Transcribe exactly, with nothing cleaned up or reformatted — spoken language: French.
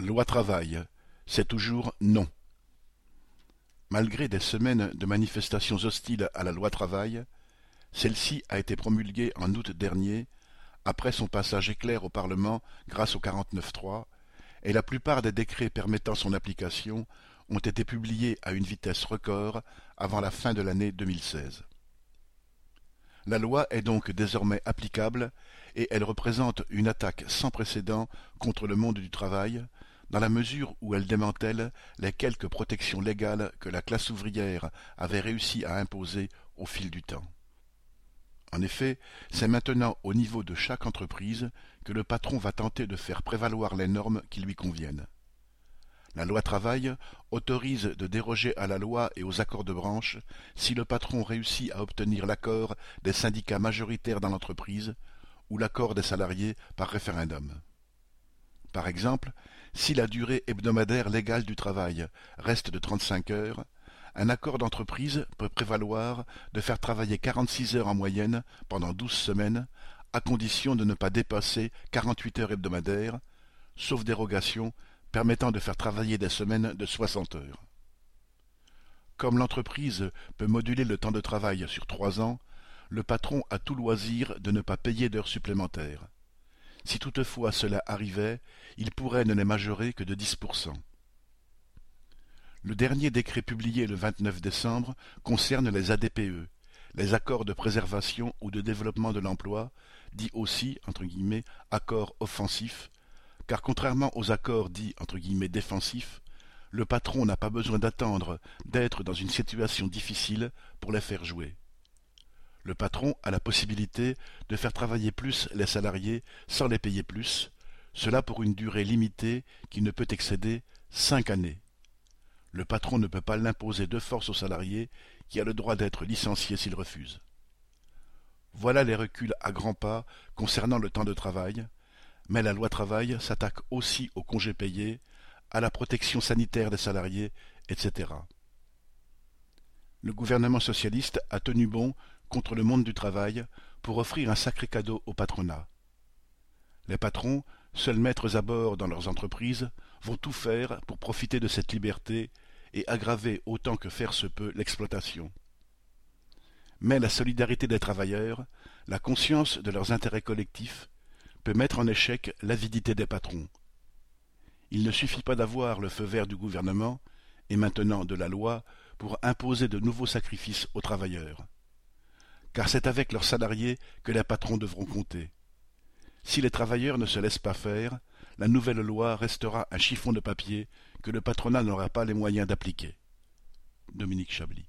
Loi travail, c'est toujours non. Malgré des semaines de manifestations hostiles à la loi travail, celle-ci a été promulguée en août dernier, après son passage éclair au Parlement grâce au quarante-neuf trois, et la plupart des décrets permettant son application ont été publiés à une vitesse record avant la fin de l'année deux mille seize. La loi est donc désormais applicable et elle représente une attaque sans précédent contre le monde du travail, dans la mesure où elle démantèle les quelques protections légales que la classe ouvrière avait réussi à imposer au fil du temps. En effet, c'est maintenant au niveau de chaque entreprise que le patron va tenter de faire prévaloir les normes qui lui conviennent. La loi travail autorise de déroger à la loi et aux accords de branche si le patron réussit à obtenir l'accord des syndicats majoritaires dans l'entreprise ou l'accord des salariés par référendum. Par exemple, si la durée hebdomadaire légale du travail reste de trente-cinq heures, un accord d'entreprise peut prévaloir de faire travailler quarante-six heures en moyenne pendant douze semaines, à condition de ne pas dépasser quarante-huit heures hebdomadaires, sauf dérogation permettant de faire travailler des semaines de soixante heures. Comme l'entreprise peut moduler le temps de travail sur trois ans, le patron a tout loisir de ne pas payer d'heures supplémentaires. Si toutefois cela arrivait, il pourrait ne les majorer que de dix pour cent. Le dernier décret publié le vingt-neuf décembre concerne les A D P E, les accords de préservation ou de développement de l'emploi, dits aussi, entre guillemets, accords offensifs, car contrairement aux accords dits, entre guillemets, défensifs, le patron n'a pas besoin d'attendre d'être dans une situation difficile pour les faire jouer. Le patron a la possibilité de faire travailler plus les salariés sans les payer plus, cela pour une durée limitée qui ne peut excéder cinq années. Le patron ne peut pas l'imposer de force au salarié qui a le droit d'être licencié s'il refuse. Voilà les reculs à grands pas concernant le temps de travail, mais la loi travail s'attaque aussi aux congés payés, à la protection sanitaire des salariés, et cetera. Le gouvernement socialiste a tenu bon contre le monde du travail pour offrir un sacré cadeau au patronat. Les patrons, seuls maîtres à bord dans leurs entreprises, vont tout faire pour profiter de cette liberté et aggraver autant que faire se peut l'exploitation. Mais la solidarité des travailleurs, la conscience de leurs intérêts collectifs, peut mettre en échec l'avidité des patrons. Il ne suffit pas d'avoir le feu vert du gouvernement, et maintenant de la loi, pour imposer de nouveaux sacrifices aux travailleurs. Car c'est avec leurs salariés que les patrons devront compter. Si les travailleurs ne se laissent pas faire, la nouvelle loi restera un chiffon de papier que le patronat n'aura pas les moyens d'appliquer. Dominique Chablis.